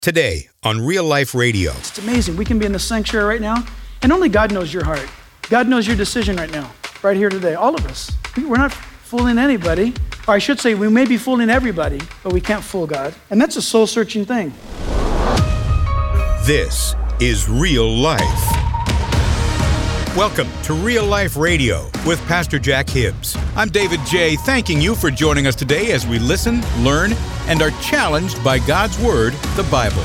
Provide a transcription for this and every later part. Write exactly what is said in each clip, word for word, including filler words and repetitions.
Today on Real Life Radio. It's amazing. We can be in the sanctuary right now, and only God knows your heart. God knows your decision right now, right here today. All of us. We're not fooling anybody. Or I should say, we may be fooling everybody, but we can't fool God. And that's a soul-searching thing. This is Real Life. Welcome to Real Life Radio with Pastor Jack Hibbs. I'm David J., thanking you for joining us today as we listen, learn, and are challenged by God's Word, the Bible.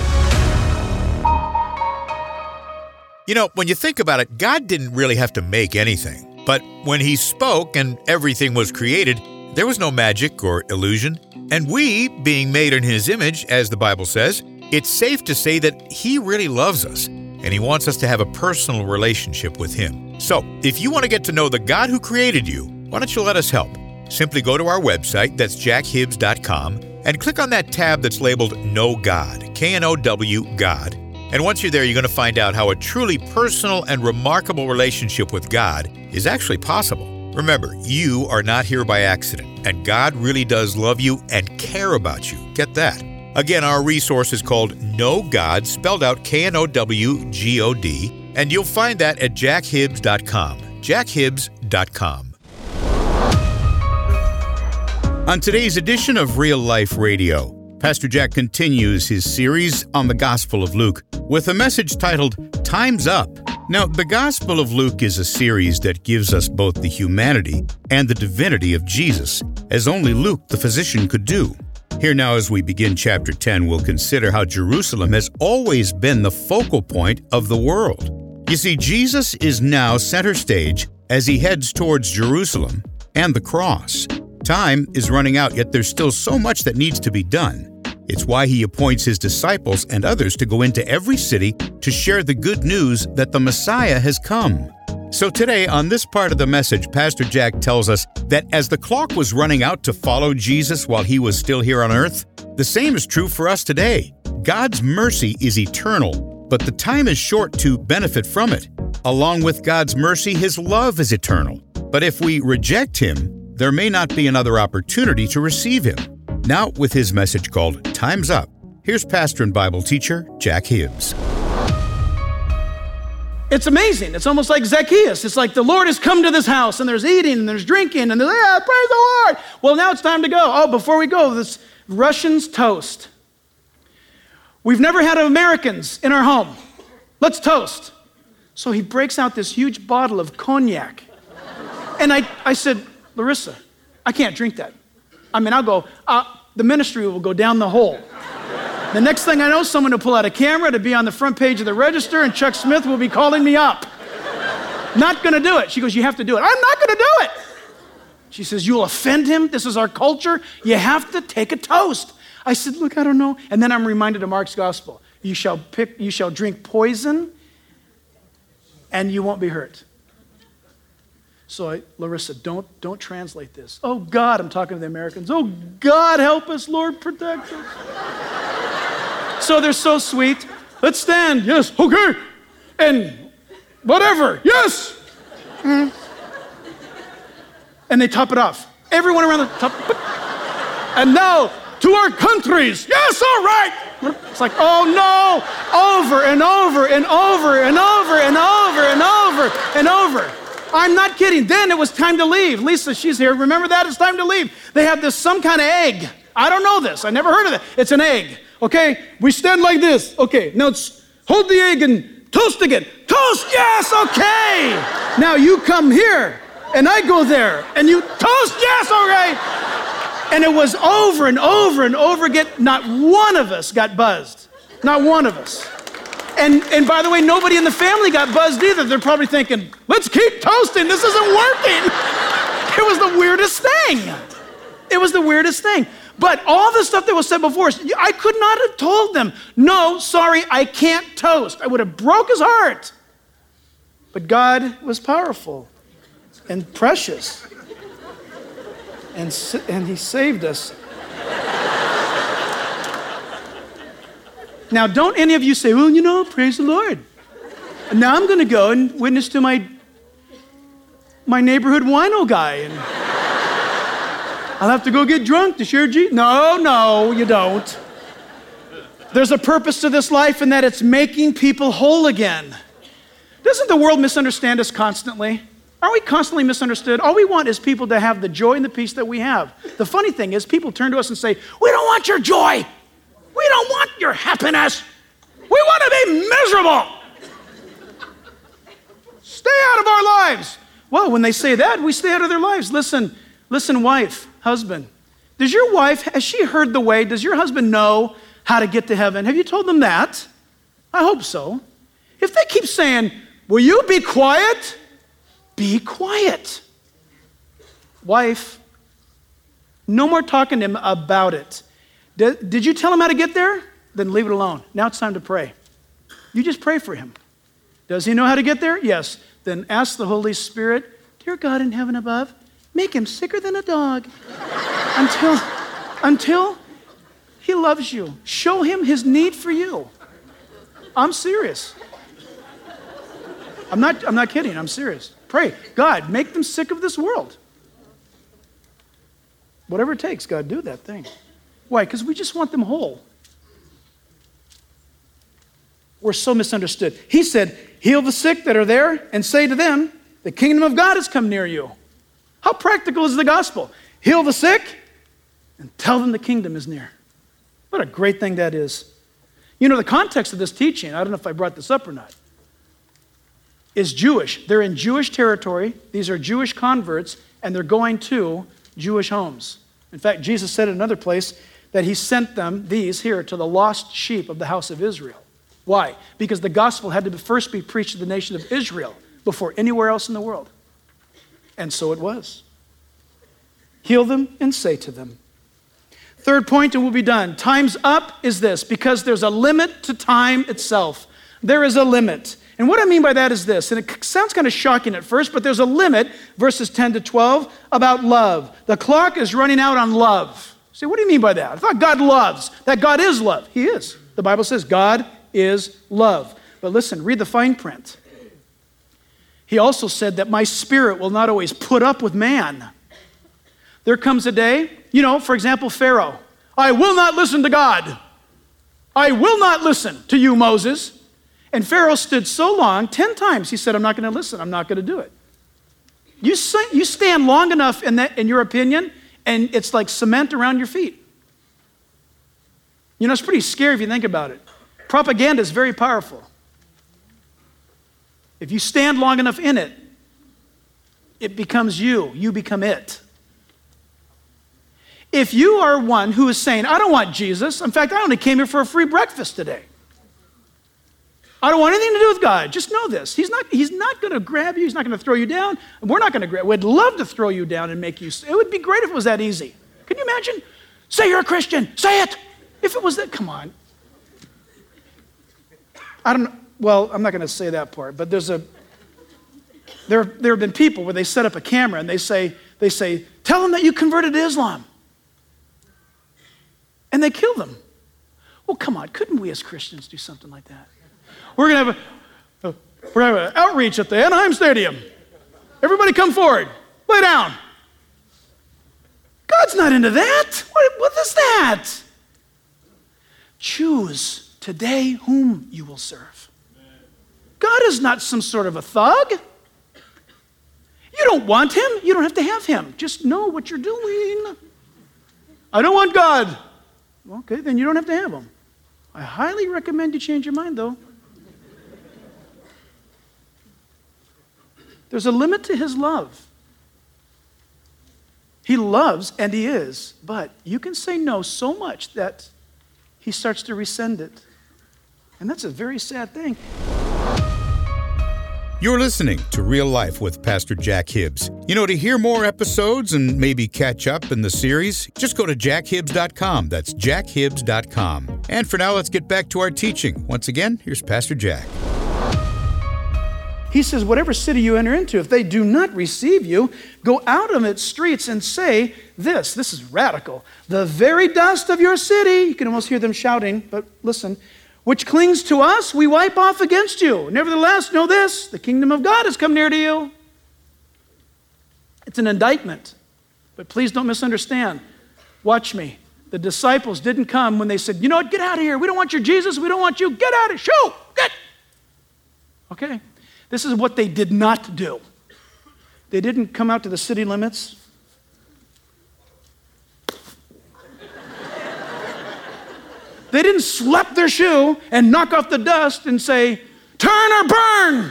You know, when you think about it, God didn't really have to make anything. But when He spoke and everything was created, there was no magic or illusion. And we, being made in His image, as the Bible says, it's safe to say that He really loves us, and He wants us to have a personal relationship with Him. So, if you want to get to know the God who created you, why don't you let us help? Simply go to our website, that's jack hibbs dot com, and click on that tab that's labeled Know God, K N O W, God. And once you're there, you're going to find out how a truly personal and remarkable relationship with God is actually possible. Remember, you are not here by accident, and God really does love you and care about you. Get that. Again, our resource is called Know God, spelled out K N O W G O D, and you'll find that at jack hibbs dot com, jack hibbs dot com. On today's edition of Real Life Radio, Pastor Jack continues his series on the Gospel of Luke with a message titled, Time's Up. Now, the Gospel of Luke is a series that gives us both the humanity and the divinity of Jesus, as only Luke, the physician, could do. Here now, as we begin chapter ten, we'll consider how Jerusalem has always been the focal point of the world. You see, Jesus is now center stage as He heads towards Jerusalem and the cross. Time is running out, yet there's still so much that needs to be done. It's why He appoints His disciples and others to go into every city to share the good news that the Messiah has come. So today, on this part of the message, Pastor Jack tells us that as the clock was running out to follow Jesus while He was still here on earth, the same is true for us today. God's mercy is eternal, but the time is short to benefit from it. Along with God's mercy, His love is eternal. But if we reject Him, there may not be another opportunity to receive Him. Now, with his message called Time's Up, here's pastor and Bible teacher Jack Hibbs. It's amazing. It's almost like Zacchaeus. It's like the Lord has come to this house, and there's eating, and there's drinking, and there's, yeah, praise the Lord. Well, now it's time to go. Oh, before we go, this Russian's toast. We've never had Americans in our home. Let's toast. So he breaks out this huge bottle of cognac. And I, I said, Larissa, I can't drink that. I mean, I'll go, uh, the ministry will go down the hole. The next thing I know, someone will pull out a camera to be on the front page of the Register, and Chuck Smith will be calling me up. Not gonna do it. She goes, you have to do it. I'm not gonna do it. She says, you'll offend him. This is our culture. You have to take a toast. I said, look, I don't know. And then I'm reminded of Mark's gospel. You shall pick, you shall drink poison, and you won't be hurt. So, I, Larissa, don't, don't translate this. Oh, God, I'm talking to the Americans. Oh, God, help us, Lord, protect us. So they're so sweet. Let's stand. Yes, okay. And whatever. Yes. Mm. And they top it off. Everyone around the top. And now, to our countries. Yes, all right. It's like, oh, no. Over and over and over and over and over and over and over. I'm not kidding. Then it was time to leave. Lisa, she's here. Remember that? It's time to leave. They have this some kind of egg. I don't know this. I never heard of it. It's an egg. Okay? We stand like this. Okay. Now hold the egg and toast again. Toast. Yes. Okay. Now you come here and I go there and you toast. Yes. All right. And it was over and over and over again. Not one of us got buzzed. Not one of us. And and by the way, nobody in the family got buzzed either. They're probably thinking, let's keep toasting. This isn't working. It was the weirdest thing. It was the weirdest thing. But all the stuff that was said before, I could not have told them, no, sorry, I can't toast. I would have broke his heart. But God was powerful and precious. And, and He saved us. Now, don't any of you say, well, you know, praise the Lord. And now I'm going to go and witness to my my neighborhood wino guy. And I'll have to go get drunk to share Jesus. No, no, you don't. There's a purpose to this life in that it's making people whole again. Doesn't the world misunderstand us constantly? Aren't we constantly misunderstood? All we want is people to have the joy and the peace that we have. The funny thing is people turn to us and say, we don't want your joy. We don't want your happiness. We want to be miserable. Stay out of our lives. Well, when they say that, we stay out of their lives. Listen, listen, wife, husband. Does your wife, has she heard the way? Does your husband know how to get to heaven? Have you told them that? I hope so. If they keep saying, will you be quiet? Be quiet. Wife, no more talking to him about it. Did, did you tell him how to get there? Then leave it alone. Now it's time to pray. You just pray for him. Does he know how to get there? Yes. Then ask the Holy Spirit, dear God in heaven above, make him sicker than a dog until, until he loves you. Show him his need for you. I'm serious. I'm not, I'm not kidding. I'm serious. Pray, God, make them sick of this world. Whatever it takes, God, do that thing. Why? Because we just want them whole. We're so misunderstood. He said, heal the sick that are there and say to them, the kingdom of God has come near you. How practical is the gospel? Heal the sick and tell them the kingdom is near. What a great thing that is. You know, the context of this teaching, I don't know if I brought this up or not, is Jewish. They're in Jewish territory. These are Jewish converts, and they're going to Jewish homes. In fact, Jesus said in another place that he sent them, these here, to the lost sheep of the house of Israel. Why? Because the gospel had to first be preached to the nation of Israel before anywhere else in the world. And so it was. Heal them and say to them. Third point, and we'll be done. Time's up is this, because there's a limit to time itself. There is a limit. And what I mean by that is this, and it sounds kind of shocking at first, but there's a limit, verses ten to twelve, about love. The clock is running out on love. See, what do you mean by that? I thought God loves, that God is love. He is. The Bible says God is love. But listen, read the fine print. He also said that my spirit will not always put up with man. There comes a day, you know, for example, Pharaoh. I will not listen to God. I will not listen to you, Moses. And Pharaoh stood so long, ten times, he said, I'm not going to listen. I'm not going to do it. You, you stand long enough in, that, in your opinion, and it's like cement around your feet. You know, it's pretty scary if you think about it. Propaganda is very powerful. If you stand long enough in it, it becomes you. You become it. If you are one who is saying, I don't want Jesus. In fact, I only came here for a free breakfast today. I don't want anything to do with God. Just know this. He's not, he's not going to grab you. He's not going to throw you down. We're not going to grab. We'd love to throw you down and make you. It would be great if it was that easy. Can you imagine? Say you're a Christian. Say it. If it was that, come on. I don't know. Well, I'm not going to say that part, but there's a, there, there have been people where they set up a camera and they say, they say, tell them that you converted to Islam. And they kill them. Well, come on. Couldn't we as Christians do something like that? We're going to have a, a, we're going to have an outreach at the Anaheim Stadium. Everybody come forward. Lay down. God's not into that. What, what is that? Choose today whom you will serve. God is not some sort of a thug. You don't want him. You don't have to have him. Just know what you're doing. I don't want God. Okay, then you don't have to have him. I highly recommend you change your mind, though. There's a limit to his love. He loves, and he is, but you can say no so much that he starts to rescind it. And that's a very sad thing. You're listening to Real Life with Pastor Jack Hibbs. You know, to hear more episodes and maybe catch up in the series, just go to jack hibbs dot com. That's jack hibbs dot com. And for now, let's get back to our teaching. Once again, here's Pastor Jack. He says, whatever city you enter into, if they do not receive you, go out of its streets and say this. This is radical. The very dust of your city, you can almost hear them shouting, but listen, which clings to us, we wipe off against you. Nevertheless, know this, the kingdom of God has come near to you. It's an indictment, but please don't misunderstand. Watch me. The disciples didn't come when they said, you know what, get out of here. We don't want your Jesus. We don't want you. Get out of here. Shoot. Get. Okay. This is what they did not do. They didn't come out to the city limits. They didn't slap their shoe and knock off the dust and say, turn or burn.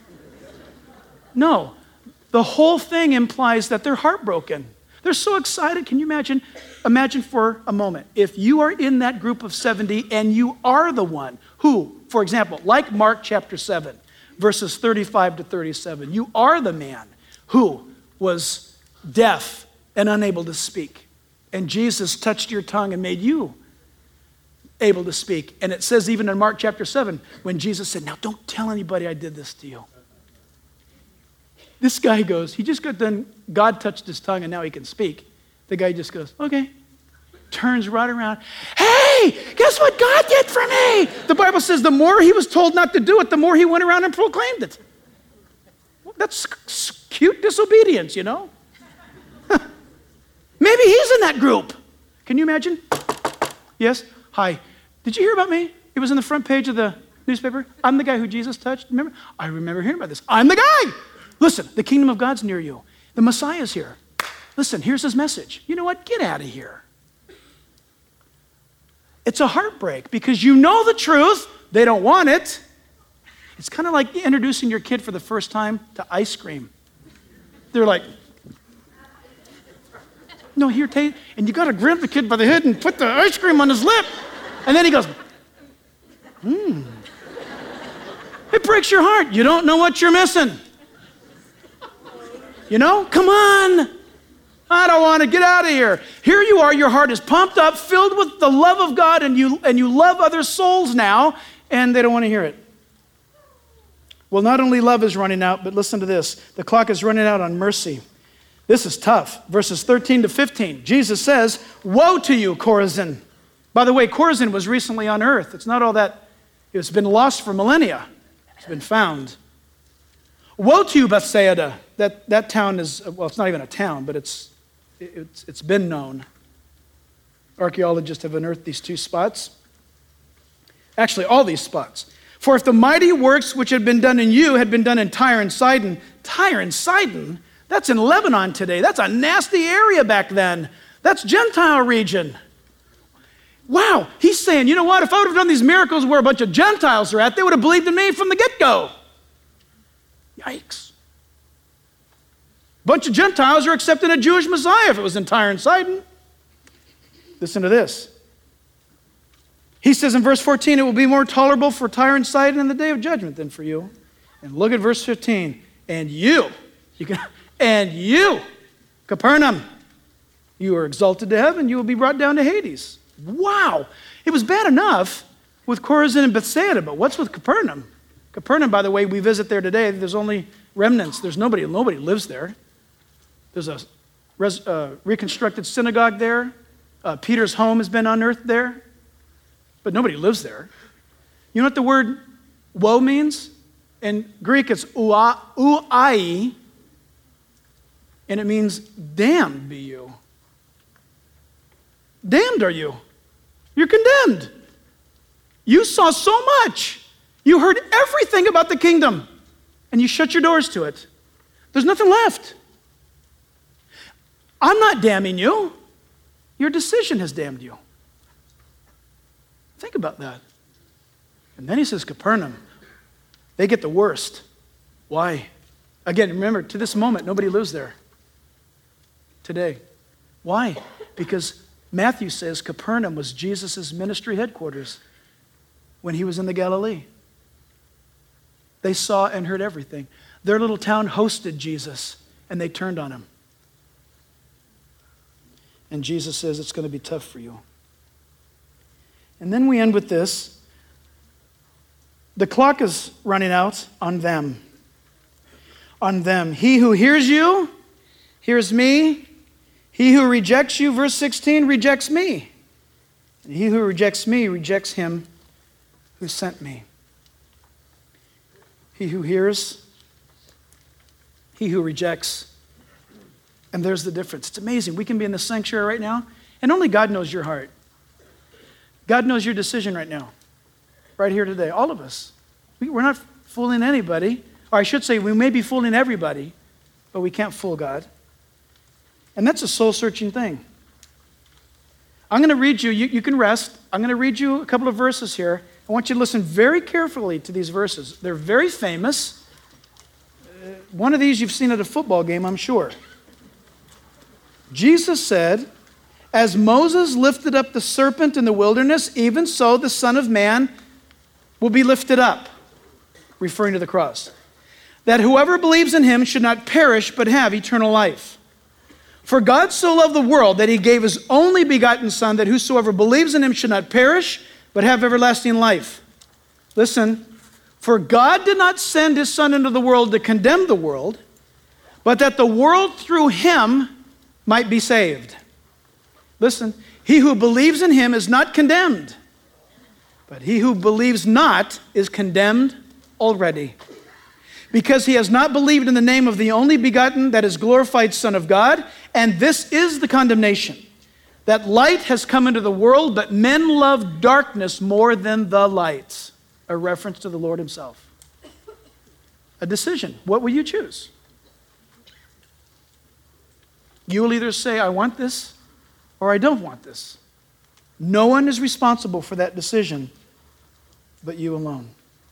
No. The whole thing implies that they're heartbroken. They're so excited. Can you imagine? Imagine for a moment, if you are in that group of seventy and you are the one who, for example, like Mark chapter seven, verses thirty-five to thirty-seven, you are the man who was deaf and unable to speak. And Jesus touched your tongue and made you able to speak. And it says even in Mark chapter seven, when Jesus said, now don't tell anybody I did this to you. This guy goes, he just got done, God touched his tongue and now he can speak. The guy just goes, okay. Turns right around. Hey, guess what God did for me? The Bible says the more he was told not to do it, the more he went around and proclaimed it. Well, that's cute disobedience, you know? Maybe he's in that group. Can you imagine? Yes? Hi. Did you hear about me? It was in the front page of the newspaper. I'm the guy who Jesus touched. Remember? I remember hearing about this. I'm the guy. Listen, the kingdom of God's near you. The Messiah's here. Listen, here's his message. You know what? Get out of here. It's a heartbreak because you know the truth. They don't want it. It's kind of like introducing your kid for the first time to ice cream. They're like, no, here, take, and you got to grab the kid by the head and put the ice cream on his lip. And then he goes, hmm. It breaks your heart. You don't know what you're missing. You know, come on. I don't want to get out of here. Here you are, your heart is pumped up, filled with the love of God, and you and you love other souls now, and they don't want to hear it. Well, not only love is running out, but listen to this. The clock is running out on mercy. This is tough. Verses thirteen to fifteen. Jesus says, woe to you, Chorazin. By the way, Chorazin was recently on earth. It's not all that, it's been lost for millennia. It's been found. Woe to you, Bethsaida. That, that town is, well, it's not even a town, but it's, it's, it's been known. Archaeologists have unearthed these two spots. Actually, all these spots. For if the mighty works which had been done in you had been done in Tyre and Sidon, Tyre and Sidon, that's in Lebanon today. That's a nasty area back then. That's Gentile region. Wow, he's saying, you know what? If I would have done these miracles where a bunch of Gentiles are at, they would have believed in me from the get-go. Yikes. A bunch of Gentiles are accepting a Jewish Messiah if it was in Tyre and Sidon. Listen to this. He says in verse fourteen, it will be more tolerable for Tyre and Sidon in the day of judgment than for you. And look at verse fifteen. And you, you can, and you, Capernaum, you are exalted to heaven, you will be brought down to Hades. Wow. It was bad enough with Chorazin and Bethsaida, but what's with Capernaum? Capernaum, by the way, we visit there today. There's only remnants. There's nobody, nobody lives there. There's a res, uh, reconstructed synagogue there. Uh, Peter's home has been unearthed there, but nobody lives there. You know what the word woe means? In Greek, it's uai, and it means damned be you. Damned are you. You're condemned. You saw so much. You heard everything about the kingdom, and you shut your doors to it. There's nothing left. I'm not damning you. Your decision has damned you. Think about that. And then he says, Capernaum, they get the worst. Why? Again, remember, to this moment, nobody lives there today. Why? Because Matthew says Capernaum was Jesus' ministry headquarters when he was in the Galilee. They saw and heard everything. Their little town hosted Jesus, and they turned on him. And Jesus says it's going to be tough for you. And then we end with this. The clock is running out on them. On them. He who hears you, hears me. He who rejects you, verse sixteen, rejects me. And he who rejects me, rejects him who sent me. He who hears, he who rejects. And there's the difference. It's amazing. We can be in the sanctuary right now, And only God knows your heart. God knows your decision right now, right here today, all of us. We, we're not fooling anybody, or I should say we may be fooling everybody, but we can't fool God. And that's a soul-searching thing. I'm going to read you, you, you can rest. I'm going to read you a couple of verses here. I want you to listen very carefully to these verses. They're very famous. Uh, one of these you've seen at a football game, I'm sure. Jesus said, as Moses lifted up the serpent in the wilderness, even so the Son of Man will be lifted up, referring to the cross, that whoever believes in him should not perish but have eternal life. For God so loved the world that he gave his only begotten Son, that whosoever believes in him should not perish but have everlasting life. Listen, for God did not send his Son into the world to condemn the world, but that the world through him might be saved. Listen, he who believes in him is not condemned, but he who believes not is condemned already, because he has not believed in the name of the only begotten, that is glorified Son of God. And this is the condemnation, that light has come into the world, but men love darkness more than the light. A reference to the Lord himself. A decision. What will you choose? You will either say, I want this, or I don't want this. No one is responsible for that decision but you alone.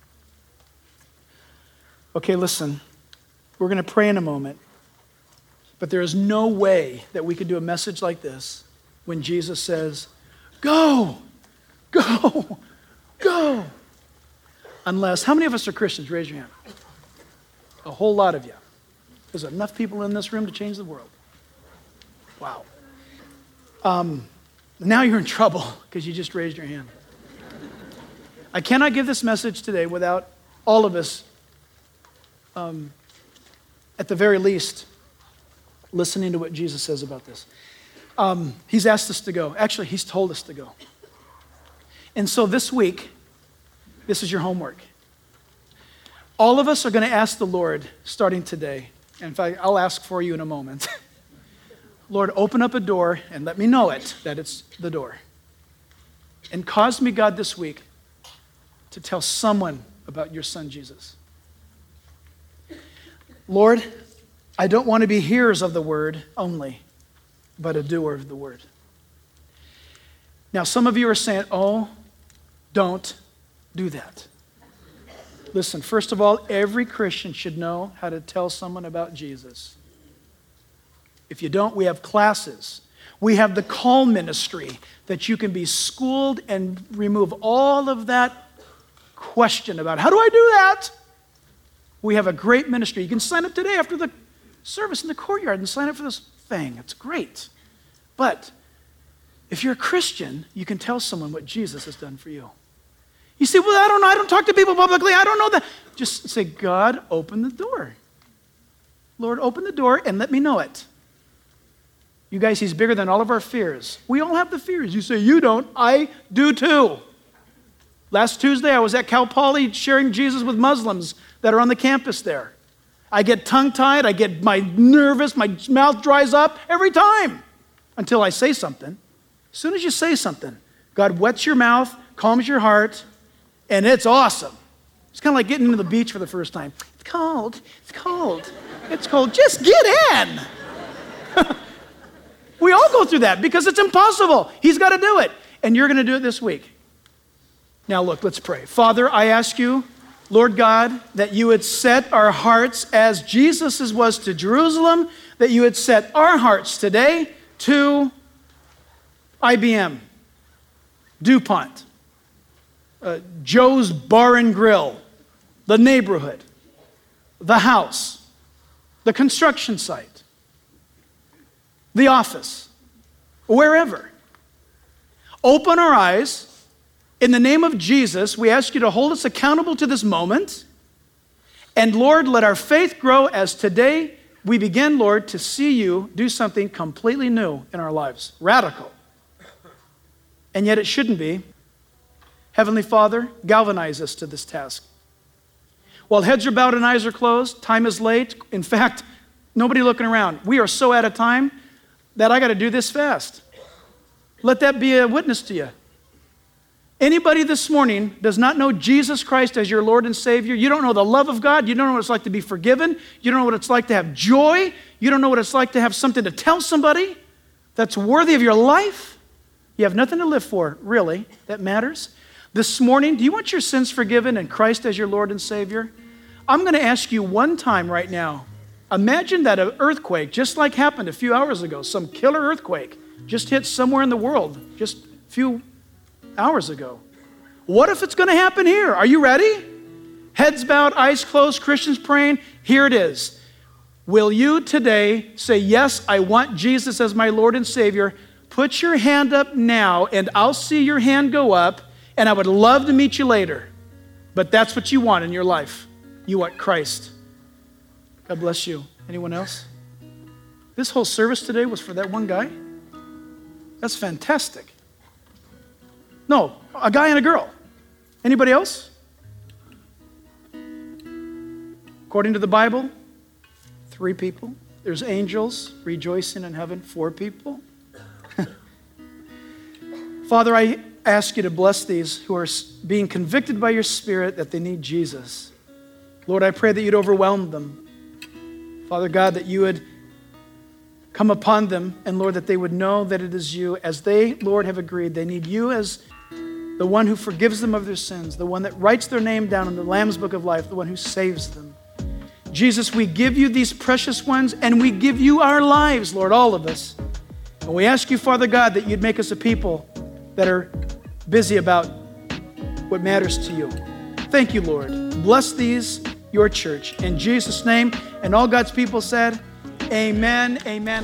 Okay, listen. We're going to pray in a moment. But there is no way that we could do a message like this when Jesus says, go, go, go. Unless, how many of us are Christians? Raise your hand. A whole lot of you. There's enough people in this room to change the world. Wow. Um, now you're in trouble because you just raised your hand. I cannot give this message today without all of us, um, at the very least, listening to what Jesus says about this. Um, he's asked us to go. Actually, he's told us to go. And so this week, this is your homework. All of us are going to ask the Lord, starting today. In fact, I'll ask for you in a moment. Lord, open up a door and let me know it, that it's the door. And cause me, God, this week to tell someone about your Son, Jesus. Lord, I don't want to be hearers of the word only, but a doer of the word. Now, some of you are saying, oh, don't do that. Listen, first of all, every Christian should know how to tell someone about Jesus. If you don't, we have classes. We have the call ministry that you can be schooled and remove all of that question about, how do I do that? We have a great ministry. You can sign up today after the service in the courtyard and sign up for this thing. It's great. But if you're a Christian, you can tell someone what Jesus has done for you. You say, well, I don't know. I don't talk to people publicly. I don't know that. Just say, God, open the door. Lord, open the door and let me know it. You guys, he's bigger than all of our fears. We all have the fears. You say, you don't. I do too. Last Tuesday, I was at Cal Poly sharing Jesus with Muslims that are on the campus there. I get tongue-tied. I get my nervous. My mouth dries up every time until I say something. As soon as you say something, God wets your mouth, calms your heart, and it's awesome. It's kind of like getting into the beach for the first time. It's cold. It's cold. It's cold. Just get in. We all go through that because it's impossible. He's got to do it. And you're going to do it this week. Now look, let's pray. Father, I ask you, Lord God, that you would set our hearts as Jesus' was to Jerusalem, that you would set our hearts today to I B M, DuPont, uh, Joe's Bar and Grill, the neighborhood, the house, the construction site, the office, wherever. Open our eyes. In the name of Jesus, we ask you to hold us accountable to this moment. And Lord, let our faith grow as today we begin, Lord, to see you do something completely new in our lives. Radical. And yet it shouldn't be. Heavenly Father, galvanize us to this task. While heads are bowed and eyes are closed, time is late. In fact, nobody looking around. We are so out of time that I got to do this fast. Let that be a witness to you. Anybody this morning does not know Jesus Christ as your Lord and Savior, you don't know the love of God, you don't know what it's like to be forgiven, you don't know what it's like to have joy, you don't know what it's like to have something to tell somebody that's worthy of your life, you have nothing to live for, really, that matters. This morning, do you want your sins forgiven and Christ as your Lord and Savior? I'm going to ask you one time right now, imagine that an earthquake, just like happened a few hours ago, some killer earthquake, just hit somewhere in the world, just a few hours ago. What if it's going to happen here? Are you ready? Heads bowed, eyes closed, Christians praying. Here it is. Will you today say, yes, I want Jesus as my Lord and Savior? Put your hand up now, and I'll see your hand go up, and I would love to meet you later. But that's what you want in your life. You want Christ. God bless you. Anyone else? This whole service today was for that one guy? That's fantastic. No, a guy and a girl. Anybody else? According to the Bible, three people. There's angels rejoicing in heaven, four people. Father, I ask you to bless these who are being convicted by your Spirit that they need Jesus. Lord, I pray that you'd overwhelm them. Father God, that you would come upon them, and Lord, that they would know that it is you. As they, Lord, have agreed, they need you as the one who forgives them of their sins, the one that writes their name down in the Lamb's Book of Life, the one who saves them. Jesus, we give you these precious ones, and we give you our lives, Lord, all of us. And we ask you, Father God, that you'd make us a people that are busy about what matters to you. Thank you, Lord. Bless these, your church. In Jesus' name, and all God's people said, amen, amen.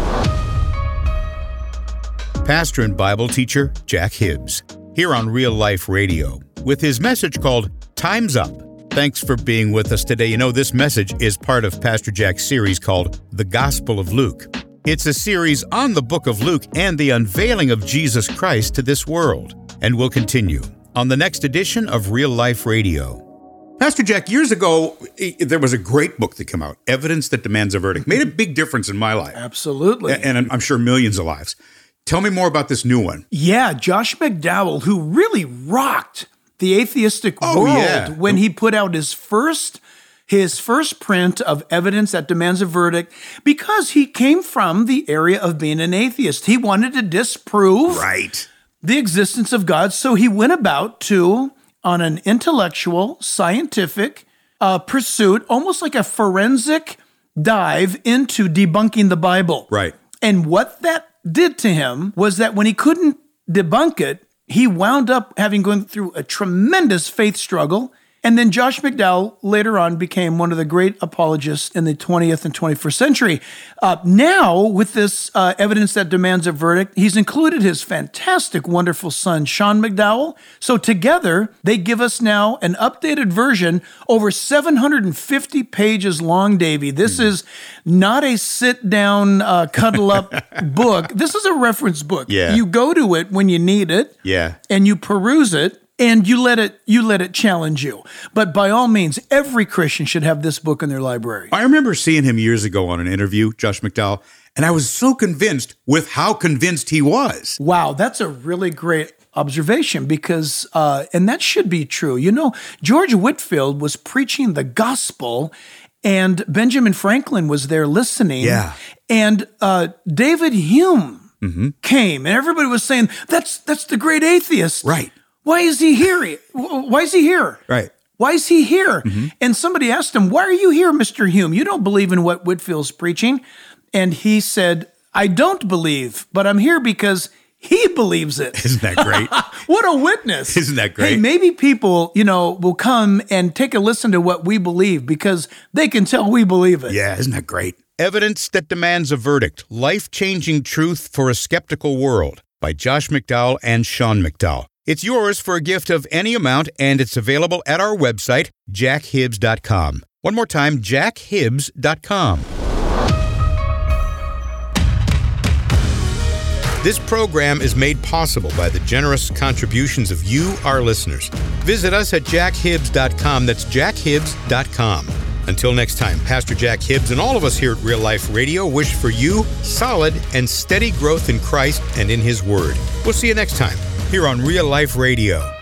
Pastor and Bible teacher Jack Hibbs, here on Real Life Radio, with his message called Time's Up. Thanks for being with us today. You know, this message is part of Pastor Jack's series called The Gospel of Luke. It's a series on the book of Luke and the unveiling of Jesus Christ to this world. And we'll continue on the next edition of Real Life Radio. Pastor Jack, years ago, there was a great book that came out, Evidence That Demands a Verdict. Made a big difference in my life. Absolutely. And I'm sure millions of lives. Tell me more about this new one. Yeah, Josh McDowell, who really rocked the atheistic oh, world yeah. when he put out his first his first print of Evidence That Demands a Verdict, because he came from the area of being an atheist. He wanted to disprove right. the existence of God, so he went about to, on an intellectual, scientific uh, pursuit, almost like a forensic dive into debunking the Bible. Right. And what that did to him was that when he couldn't debunk it, he wound up having gone through a tremendous faith struggle. And then Josh McDowell later on became one of the great apologists in the twentieth and twenty-first century. Uh, now, with this uh, Evidence That Demands a Verdict, he's included his fantastic, wonderful son, Sean McDowell. So together, they give us now an updated version, over seven hundred fifty pages long, Davey. This mm. is not a sit-down, uh, cuddle-up book. This is a reference book. Yeah. You go to it when you need it, yeah. and you peruse it, and you let it you let it challenge you. But by all means, every Christian should have this book in their library. I remember seeing him years ago on an interview, Josh McDowell, and I was so convinced with how convinced he was. Wow, that's a really great observation because, uh, and that should be true. You know, George Whitefield was preaching the gospel, and Benjamin Franklin was there listening. Yeah. And uh, David Hume mm-hmm. came, and everybody was saying, that's that's the great atheist. Right. Why is he here? Why is he here? Right. Why is he here? Mm-hmm. And somebody asked him, why are you here, Mister Hume? You don't believe in what Whitefield's preaching. And he said, I don't believe, but I'm here because he believes it. Isn't that great? What a witness. Isn't that great? Hey, maybe people, you know, will come and take a listen to what we believe because they can tell we believe it. Yeah, isn't that great? Evidence That Demands a Verdict, Life-Changing Truth for a Skeptical World by Josh McDowell and Sean McDowell. It's yours for a gift of any amount, and it's available at our website, jack hibbs dot com. One more time, jack hibbs dot com. This program is made possible by the generous contributions of you, our listeners. Visit us at jack hibbs dot com. That's jack hibbs dot com. Until next time, Pastor Jack Hibbs and all of us here at Real Life Radio wish for you solid and steady growth in Christ and in His Word. We'll see you next time here on Real Life Radio.